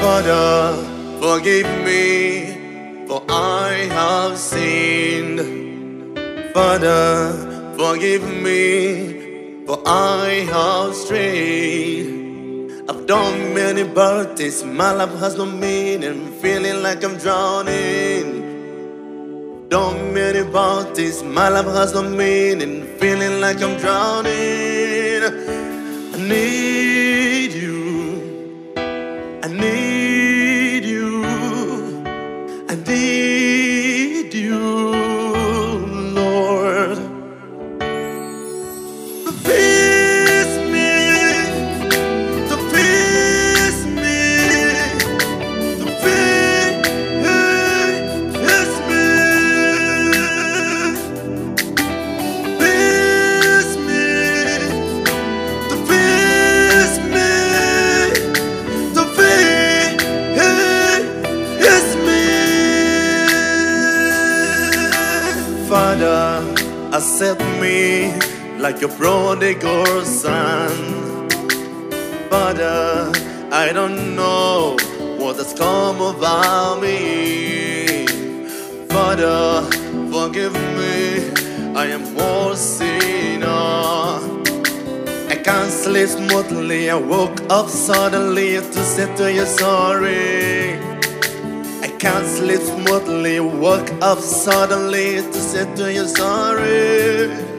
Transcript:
Father, forgive me, for I have sinned. Father, forgive me, for I have strayed. I've done many bad things, my life has no meaning, feeling like I'm drowning. Done many bad things, my life has no meaning, feeling like I'm drowning. I need you, I need you, I need you, Lord. To fix me, to fix me, to fix me, fix me, to fix me, to fix me. Father, accept me like your prodigal son. Father, I don't know what has come about me. Father, forgive me, I am a sinner. I can't sleep smoothly, I woke up suddenly to say to you sorry. I can't sleep smoothly, woke up suddenly to say to you sorry.